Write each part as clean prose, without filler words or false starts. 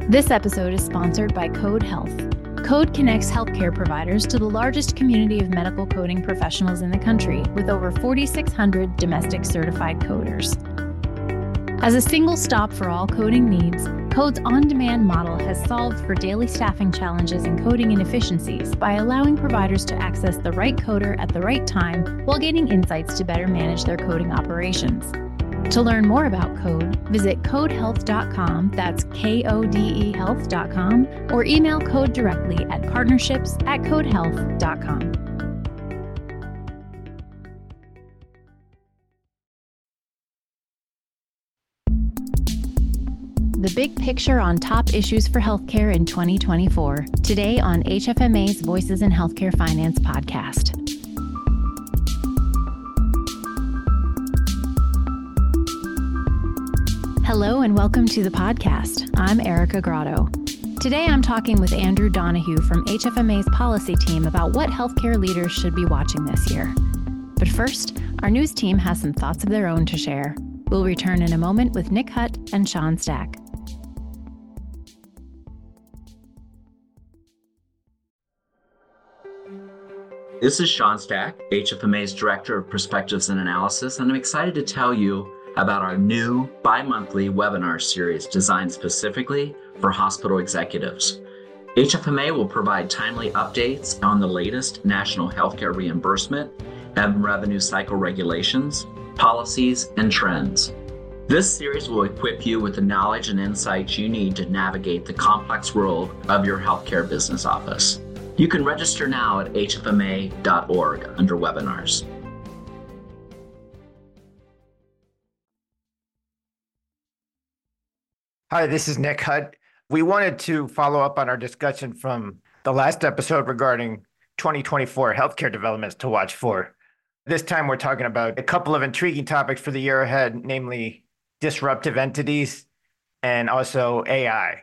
This episode is sponsored by Code Health. Code connects healthcare providers to the largest community of medical coding professionals in the country, with over 4,600 domestic certified coders. As a single stop for all coding needs, Code's on-demand model has solved for daily staffing challenges and coding inefficiencies by allowing providers to access the right coder at the right time while gaining insights to better manage their coding operations. To learn more about Code, visit codehealth.com, that's KODE health.com, or email Code directly at partnerships@codehealth.com. The big picture on top issues for healthcare in 2024, today on HFMA's Voices in Healthcare Finance podcast. Hello and welcome to the podcast. I'm Erica Grotto. Today I'm talking with Andrew Donahue from HFMA's policy team about what healthcare leaders should be watching this year. But first, our news team has some thoughts of their own to share. We'll return in a moment with Nick Hutt and Sean Stack. This is Sean Stack, HFMA's Director of Perspectives and Analysis, and I'm excited to tell you about our new bi-monthly webinar series designed specifically for hospital executives. HFMA will provide timely updates on the latest national healthcare reimbursement and revenue cycle regulations, policies, and trends. This series will equip you with the knowledge and insights you need to navigate the complex world of your healthcare business office. You can register now at hfma.org under webinars. Hi, this is Nick Hutt. We wanted to follow up on our discussion from the last episode regarding 2024 healthcare developments to watch for. This time, we're talking about a couple of intriguing topics for the year ahead, namely disruptive entities and also AI.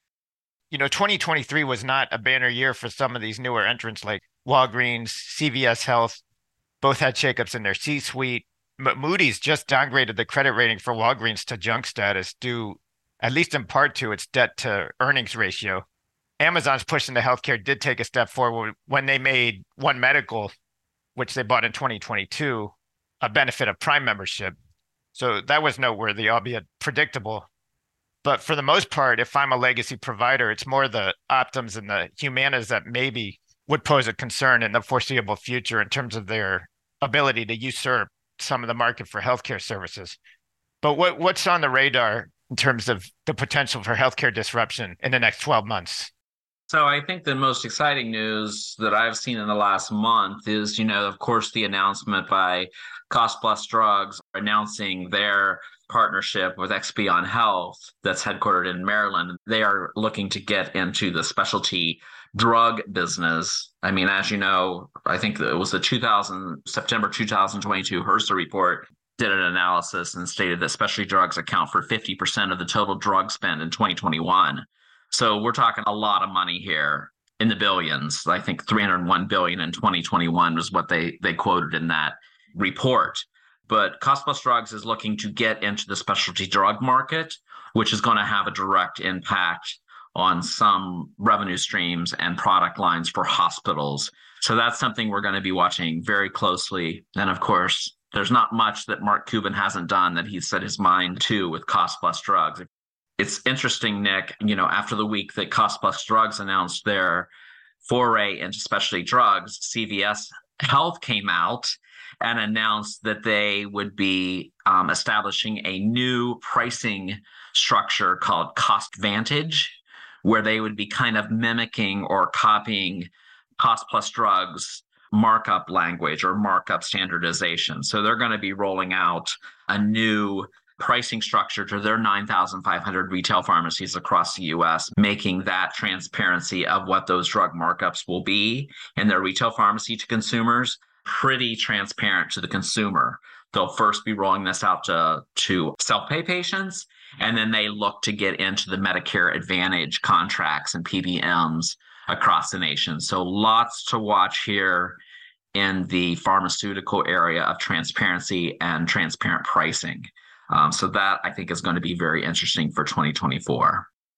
2023 was not a banner year for some of these newer entrants like Walgreens, CVS Health. Both had shakeups in their C-suite. Moody's just downgraded the credit rating for Walgreens to junk status due, at least in part, to its debt to earnings ratio. Amazon's push into healthcare did take a step forward when they made One Medical, which they bought in 2022, a benefit of Prime membership. So that was noteworthy, albeit predictable. But for the most part, if I'm a legacy provider, it's more the Optums and the Humanas that maybe would pose a concern in the foreseeable future in terms of their ability to usurp some of the market for healthcare services. But what's on the radar in terms of the potential for healthcare disruption in the next 12 months? So I think the most exciting news that I've seen in the last month is, of course, the announcement by Cost Plus Drugs announcing their partnership with Expion Health that's headquartered in Maryland. They are looking to get into the specialty drug business. I mean, as you know, I think it was the September 2022 HRSA report did an analysis and stated that specialty drugs account for 50% of the total drug spend in 2021. So we're talking a lot of money here in the billions. I think $301 billion in 2021 was what they quoted in that report. But Cost Plus Drugs is looking to get into the specialty drug market, which is going to have a direct impact on some revenue streams and product lines for hospitals. So that's something we're going to be watching very closely. And of course, there's not much that Mark Cuban hasn't done that he's set his mind to with Cost Plus Drugs. It's interesting, Nick, after the week that Cost Plus Drugs announced their foray into specialty drugs, CVS Health came out and announced that they would be establishing a new pricing structure called CostVantage, where they would be kind of mimicking or copying Cost Plus Drugs markup language or markup standardization. So they're going to be rolling out a new pricing structure to their 9,500 retail pharmacies across the U.S., making that transparency of what those drug markups will be in their retail pharmacy to consumers pretty transparent to the consumer. They'll first be rolling this out to self-pay patients, and then they look to get into the Medicare Advantage contracts and PBMs across the nation. So lots to watch here in the pharmaceutical area of transparency and transparent pricing. So that I think is going to be very interesting for 2024.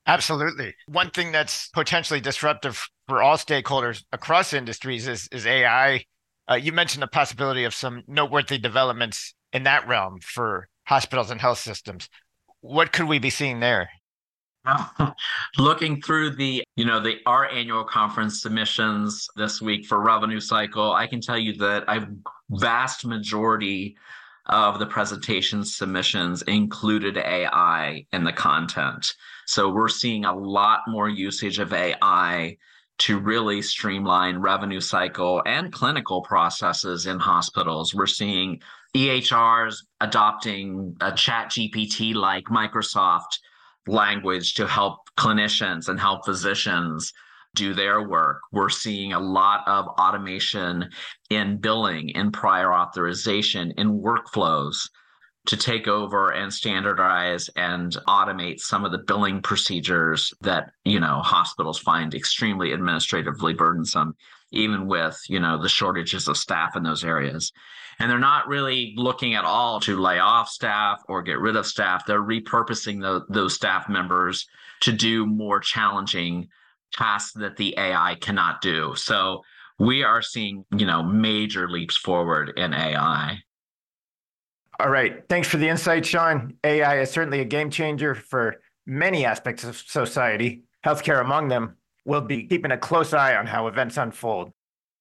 Absolutely. One thing that's potentially disruptive for all stakeholders across industries is AI. You mentioned the possibility of some noteworthy developments in that realm for hospitals and health systems. What could we be seeing there? Looking through the our annual conference submissions this week for revenue cycle, I can tell you that a vast majority of the presentation submissions included AI in the content. So we're seeing a lot more usage of AI to really streamline revenue cycle and clinical processes in hospitals. We're seeing EHRs adopting a chat GPT like Microsoft language to help clinicians and help physicians do their work. We're seeing a lot of automation in billing, in prior authorization, in workflows to take over and standardize and automate some of the billing procedures that, hospitals find extremely administratively burdensome, even with, the shortages of staff in those areas. And they're not really looking at all to lay off staff or get rid of staff. They're repurposing those staff members to do more challenging tasks that the AI cannot do. So we are seeing, major leaps forward in AI. All right. Thanks for the insight, Sean. AI is certainly a game changer for many aspects of society, healthcare among them. We'll be keeping a close eye on how events unfold.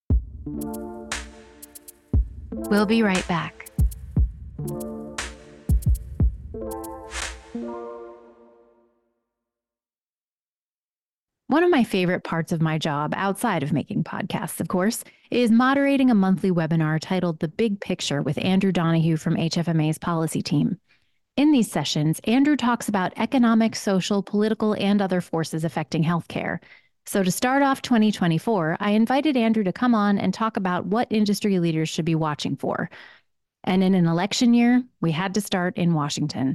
We'll be right back. One of my favorite parts of my job, outside of making podcasts, of course, is moderating a monthly webinar titled The Big Picture with Andrew Donahue from HFMA's policy team. In these sessions, Andrew talks about economic, social, political, and other forces affecting healthcare. So to start off 2024, I invited Andrew to come on and talk about what industry leaders should be watching for. And in an election year, we had to start in Washington.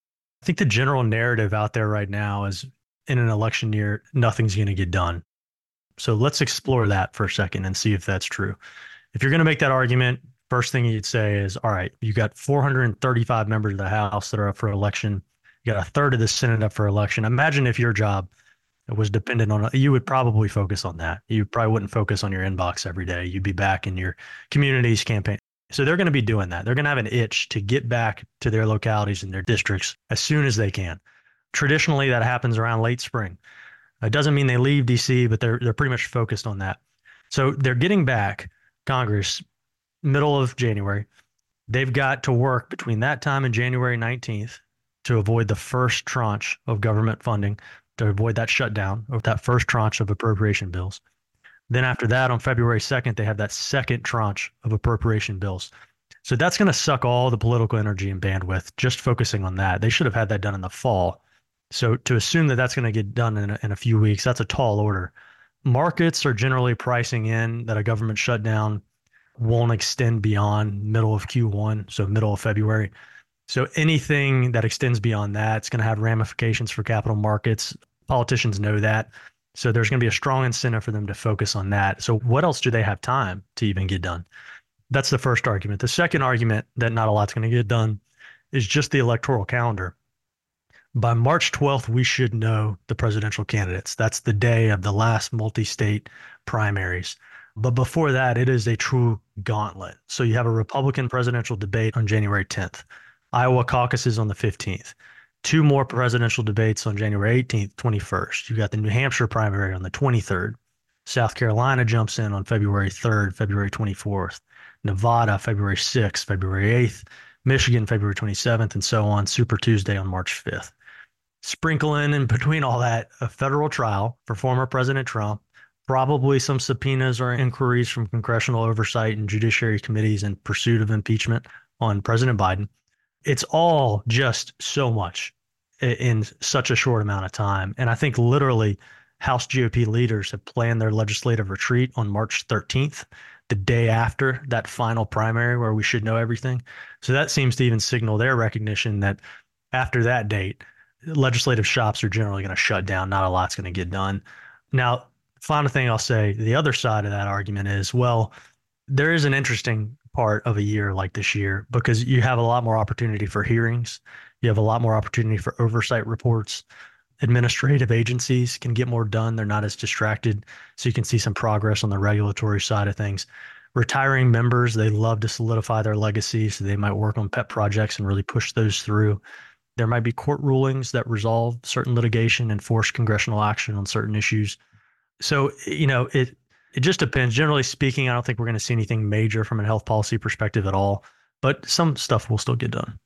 I think the general narrative out there right now is in an election year, nothing's going to get done. So let's explore that for a second and see if that's true. If you're going to make that argument, first thing you'd say is, all right, you got 435 members of the House that are up for election. You got a third of the Senate up for election. Imagine if your job was dependent on, you would probably focus on that. You probably wouldn't focus on your inbox every day. You'd be back in your community's campaign. So they're going to be doing that. They're going to have an itch to get back to their localities and their districts as soon as they can. Traditionally, that happens around late spring. It doesn't mean they leave DC, but they're pretty much focused on that. So they're getting back Congress middle of January. They've got to work between that time and January 19th to avoid the first tranche of government funding, to avoid that shutdown of that first tranche of appropriation bills. Then after that, on February 2nd, they have that second tranche of appropriation bills. So that's going to suck all the political energy and bandwidth just focusing on that. They should have had that done in the fall. So to assume that that's going to get done in a few weeks, that's a tall order. Markets are generally pricing in that a government shutdown won't extend beyond middle of Q1, so middle of February. So anything that extends beyond that, it's going to have ramifications for capital markets. Politicians know that. So there's going to be a strong incentive for them to focus on that. So what else do they have time to even get done? That's the first argument. The second argument that not a lot's going to get done is just the electoral calendar. By March 12th, we should know the presidential candidates. That's the day of the last multi-state primaries. But before that, it is a true gauntlet. So you have a Republican presidential debate on January 10th, Iowa caucuses on the 15th, two more presidential debates on January 18th, 21st. You got the New Hampshire primary on the 23rd. South Carolina jumps in on February 3rd, February 24th. Nevada, February 6th, February 8th. Michigan, February 27th, and so on. Super Tuesday on March 5th. Sprinkle in between all that, a federal trial for former President Trump, probably some subpoenas or inquiries from congressional oversight and judiciary committees in pursuit of impeachment on President Biden. It's all just so much in such a short amount of time. And I think literally House GOP leaders have planned their legislative retreat on March 13th, the day after that final primary where we should know everything. So that seems to even signal their recognition that after that date, legislative shops are generally going to shut down. Not a lot's going to get done. Now, final thing I'll say, the other side of that argument is, well, there is an interesting part of a year like this year because you have a lot more opportunity for hearings. You have a lot more opportunity for oversight reports. administrative agencies can get more done. They're not as distracted. So you can see some progress on the regulatory side of things. Retiring members, they love to solidify their legacy. So they might work on pet projects and really push those through. There might be court rulings that resolve certain litigation and force congressional action on certain issues. So, it just depends. Generally speaking, I don't think we're going to see anything major from a health policy perspective at all, but some stuff will still get done.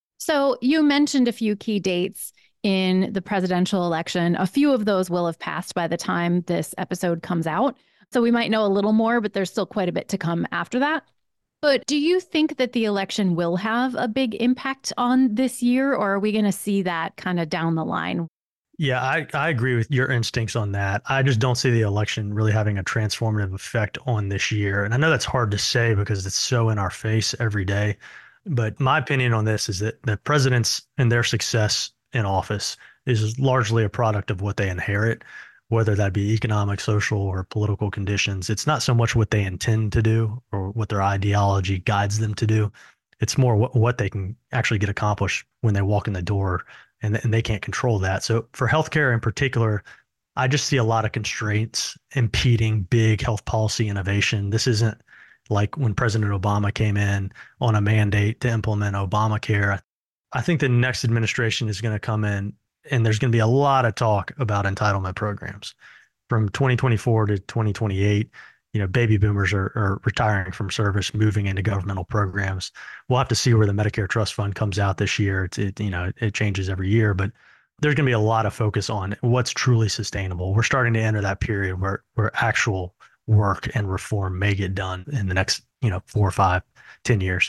So you mentioned a few key dates in the presidential election. A few of those will have passed by the time this episode comes out. So we might know a little more, but there's still quite a bit to come after that. But do you think that the election will have a big impact on this year, or are we going to see that kind of down the line? Yeah, I agree with your instincts on that. I just don't see the election really having a transformative effect on this year. And I know that's hard to say because it's so in our face every day. But my opinion on this is that the presidents and their success in office is largely a product of what they inherit, whether that be economic, social, or political conditions. It's not so much what they intend to do or what their ideology guides them to do. It's more what they can actually get accomplished when they walk in the door, and they can't control that. So for healthcare in particular, I just see a lot of constraints impeding big health policy innovation. This isn't like when President Obama came in on a mandate to implement Obamacare. I think the next administration is going to come in and there's going to be a lot of talk about entitlement programs from 2024 to 2028. Baby boomers are retiring from service, moving into governmental programs. We'll have to see where the Medicare Trust Fund comes out this year. It changes every year, but there's going to be a lot of focus on what's truly sustainable. We're starting to enter that period where actual work and reform may get done in the next, 4, 5, 10 years.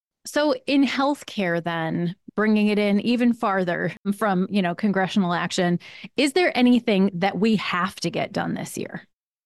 So in healthcare, then, bringing it in even farther from, congressional action, is there anything that we have to get done this year?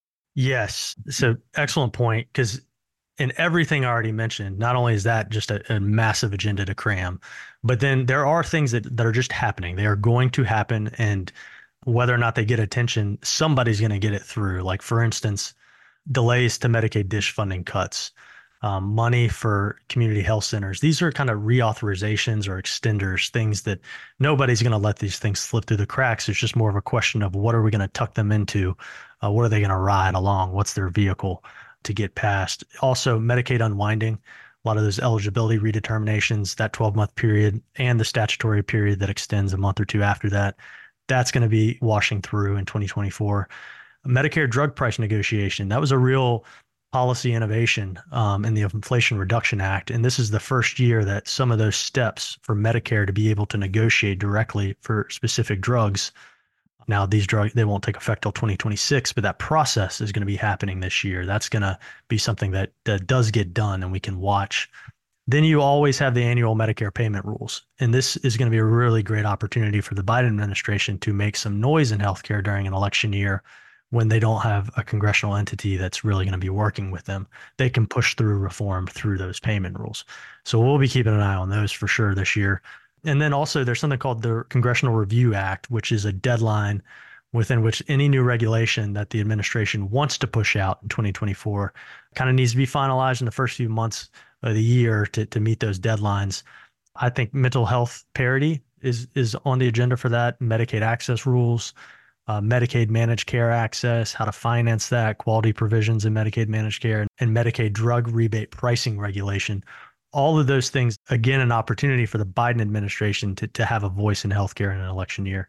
Yes. So excellent point, because in everything I already mentioned, not only is that just a massive agenda to cram, but then there are things that are just happening. They are going to happen. And whether or not they get attention, somebody's going to get it through. Like, for instance, delays to Medicaid DSH funding cuts, money for community health centers. These are kind of reauthorizations or extenders, things that nobody's going to let these things slip through the cracks. It's just more of a question of what are we going to tuck them into? What are they going to ride along? What's their vehicle to get past? Also, Medicaid unwinding, a lot of those eligibility redeterminations, that 12-month period and the statutory period that extends a month or two after that, that's going to be washing through in 2024. Medicare drug price negotiation, that was a real policy innovation in the Inflation Reduction Act. And this is the first year that some of those steps for Medicare to be able to negotiate directly for specific drugs. Now, these drugs, they won't take effect till 2026, but that process is going to be happening this year. That's going to be something that does get done and we can watch. Then you always have the annual Medicare payment rules. And this is going to be a really great opportunity for the Biden administration to make some noise in healthcare during an election year when they don't have a congressional entity that's really going to be working with them. They can push through reform through those payment rules. So we'll be keeping an eye on those for sure this year. And then also there's something called the Congressional Review Act, which is a deadline within which any new regulation that the administration wants to push out in 2024 kind of needs to be finalized in the first few months of the year to meet those deadlines. I think mental health parity is on the agenda for that, Medicaid access rules, Medicaid managed care access, how to finance that, quality provisions in Medicaid managed care, and Medicaid drug rebate pricing regulation. All of those things, again, an opportunity for the Biden administration to have a voice in healthcare in an election year.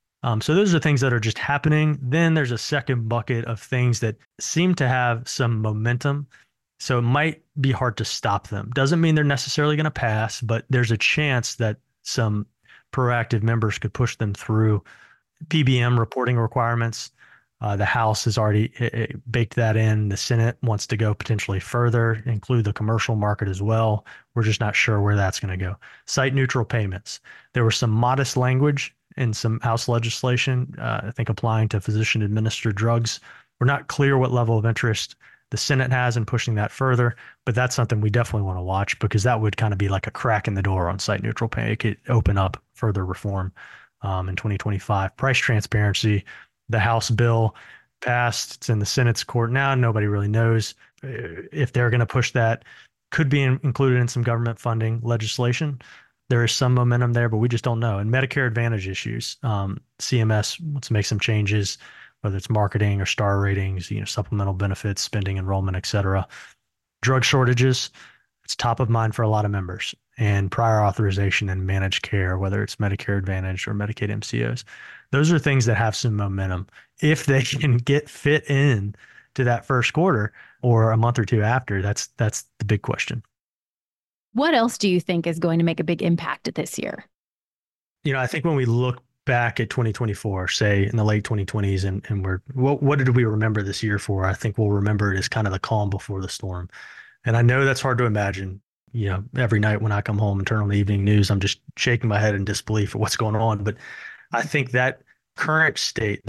So those are things that are just happening. Then there's a second bucket of things that seem to have some momentum. So it might be hard to stop them. Doesn't mean they're necessarily going to pass, but there's a chance that some proactive members could push them through. PBM reporting requirements. The House has already baked that in. The Senate wants to go potentially further, include the commercial market as well. We're just not sure where that's going to go. Site neutral payments. There was some modest language in some House legislation, I think applying to physician administered drugs. We're not clear what level of interest the Senate has in pushing that further, but that's something we definitely want to watch because that would kind of be like a crack in the door on site neutral pay. It could open up further reform in 2025. Price transparency, the House bill passed. It's in the Senate's court now. Nobody really knows if they're going to push that. Could be included in some government funding legislation. there is some momentum there, but we just don't know. And Medicare Advantage issues, CMS wants to make some changes, whether it's marketing or star ratings, supplemental benefits, spending, enrollment, et cetera. Drug shortages, it's top of mind for a lot of members, and prior authorization and managed care, whether it's Medicare Advantage or Medicaid MCOs. Those are things that have some momentum. If they can get fit in to that first quarter or a month or two after, that's the big question. What else do you think is going to make a big impact this year? I think when we look back at 2024, say in the late 2020s, and what did we remember this year for? I think we'll remember it as kind of the calm before the storm. And I know that's hard to imagine. Every night when I come home and turn on the evening news, I'm just shaking my head in disbelief at what's going on. But I think that current state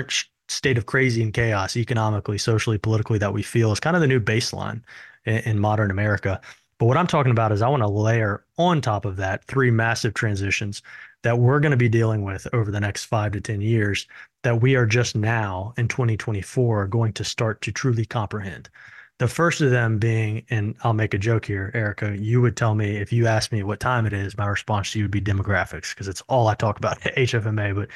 of crazy and chaos, economically, socially, politically, that we feel is kind of the new baseline in modern America. But what I'm talking about is I want to layer on top of that 3 massive transitions that we're going to be dealing with over the next 5 to 10 years that we are just now in 2024 going to start to truly comprehend. The first of them being, and I'll make a joke here, Erica, you would tell me if you asked me what time it is, my response to you would be demographics, because it's all I talk about at HFMA, but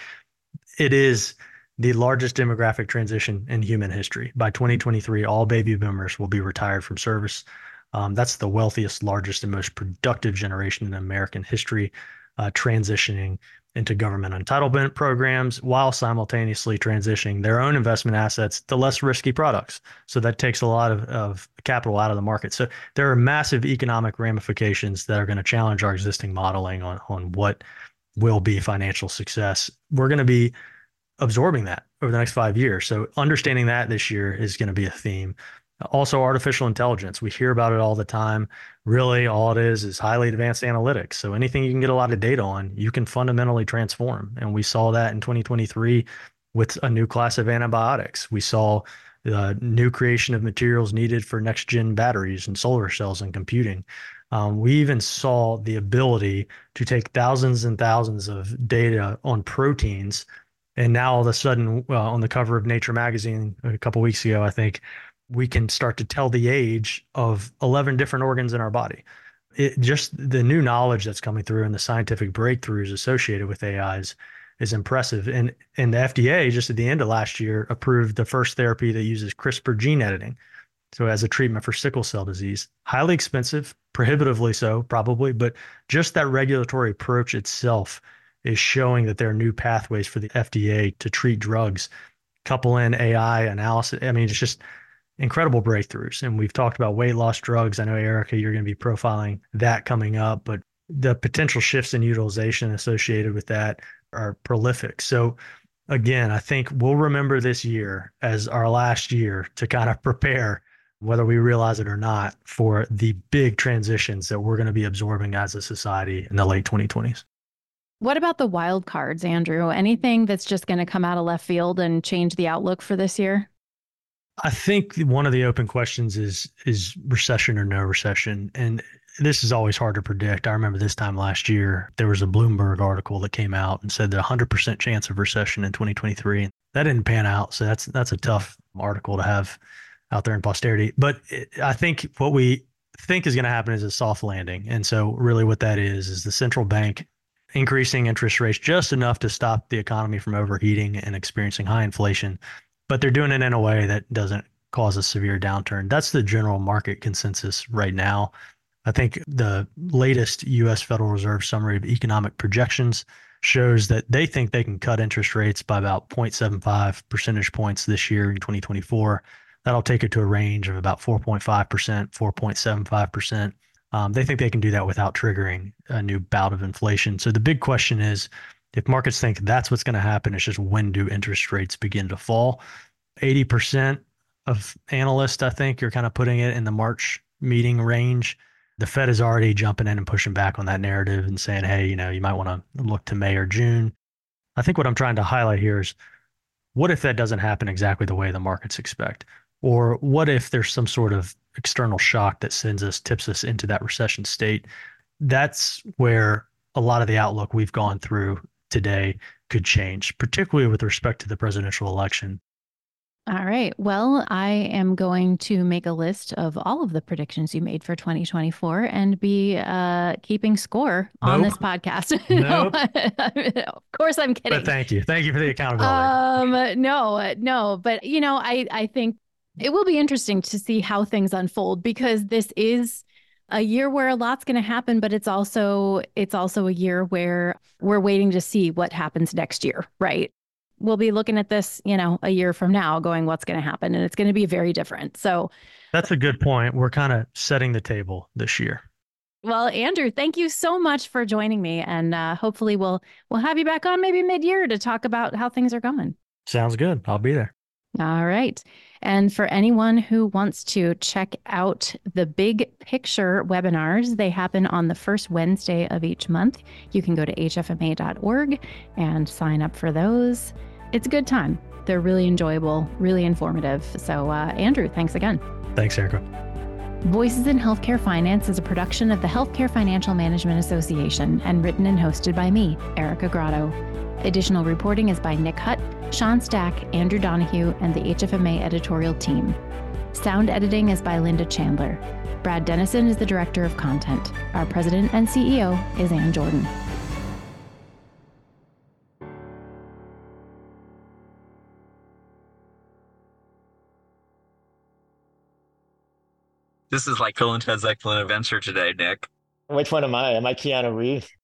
it is the largest demographic transition in human history. By 2023, all baby boomers will be retired from service. That's the wealthiest, largest, and most productive generation in American history, transitioning into government entitlement programs while simultaneously transitioning their own investment assets to less risky products. So that takes a lot of capital out of the market. So there are massive economic ramifications that are going to challenge our existing modeling on what will be financial success. We're going to be absorbing that over the next 5 years. So understanding that this year is going to be a theme. Also, artificial intelligence. We hear about it all the time. Really, all it is highly advanced analytics. So anything you can get a lot of data on, you can fundamentally transform. And we saw that in 2023 with a new class of antibiotics. We saw the new creation of materials needed for next-gen batteries and solar cells and computing. We even saw the ability to take thousands and thousands of data on proteins. And now all of a sudden, on the cover of Nature magazine a couple of weeks ago, I think, we can start to tell the age of 11 different organs in our body. Just the new knowledge that's coming through and the scientific breakthroughs associated with AIs is impressive. And the FDA just at the end of last year approved the first therapy that uses CRISPR gene editing. So as a treatment for sickle cell disease, highly expensive, prohibitively so probably, but just that regulatory approach itself is showing that there are new pathways for the FDA to treat drugs. Couple in AI analysis. I mean, it's just incredible breakthroughs. And we've talked about weight loss drugs. I know, Erica, you're going to be profiling that coming up, but the potential shifts in utilization associated with that are prolific. So again, I think we'll remember this year as our last year to kind of prepare, whether we realize it or not, for the big transitions that we're going to be absorbing as a society in the late 2020s. What about the wild cards, Andrew? Anything that's just going to come out of left field and change the outlook for this year? I think one of the open questions is recession or no recession. And this is always hard to predict. I remember this time last year, there was a Bloomberg article that came out and said that 100% chance of recession in 2023. That didn't pan out. So that's a tough article to have out there in posterity. But I think what we think is going to happen is a soft landing. And so really what that is the central bank increasing interest rates just enough to stop the economy from overheating and experiencing high inflation. But they're doing it in a way that doesn't cause a severe downturn. That's the general market consensus right now. I think the latest U.S. Federal Reserve summary of economic projections shows that they think they can cut interest rates by about 0.75 percentage points this year in 2024. That'll take it to a range of about 4.5%, 4.75%. They think they can do that without triggering a new bout of inflation. So the big question is, if markets think that's what's going to happen, it's just when do interest rates begin to fall? 80% of analysts, I think, are kind of putting it in the March meeting range. The Fed is already jumping in and pushing back on that narrative and saying, hey, you might want to look to May or June. I think what I'm trying to highlight here is, what if that doesn't happen exactly the way the markets expect? Or what if there's some sort of external shock that tips us into that recession state? That's where a lot of the outlook we've gone through today could change, particularly with respect to the presidential election. All right. Well, I am going to make a list of all of the predictions you made for 2024 and be keeping score on this podcast. Nope. Of course, I'm kidding. But thank you. Thank you for the accountability. No. But, I think it will be interesting to see how things unfold because this is a year where a lot's going to happen, but it's also a year where we're waiting to see what happens next year, right? We'll be looking at this, a year from now going, what's going to happen? And it's going to be very different. So That's a good point. We're kind of setting the table this year. well, Andrew, thank you so much for joining me. And hopefully we'll have you back on maybe mid-year to talk about how things are going. Sounds good. I'll be there. All right. And for anyone who wants to check out the Big Picture webinars, they happen on the first Wednesday of each month. You can go to hfma.org and sign up for those. It's a good time. They're really enjoyable, really informative. So, Andrew, thanks again. Thanks, Erica. Voices in Healthcare Finance is a production of the Healthcare Financial Management Association and written and hosted by me, Erica Grotto. Additional reporting is by Nick Hutt, Sean Stack, Andrew Donahue, and the HFMA editorial team. Sound editing is by Linda Chandler. Brad Dennison is the Director of Content. Our President and CEO is Ann Jordan. This is like Bill and Ted's Excellent Adventure today, Nick. Which one am I? Am I Keanu Reeves?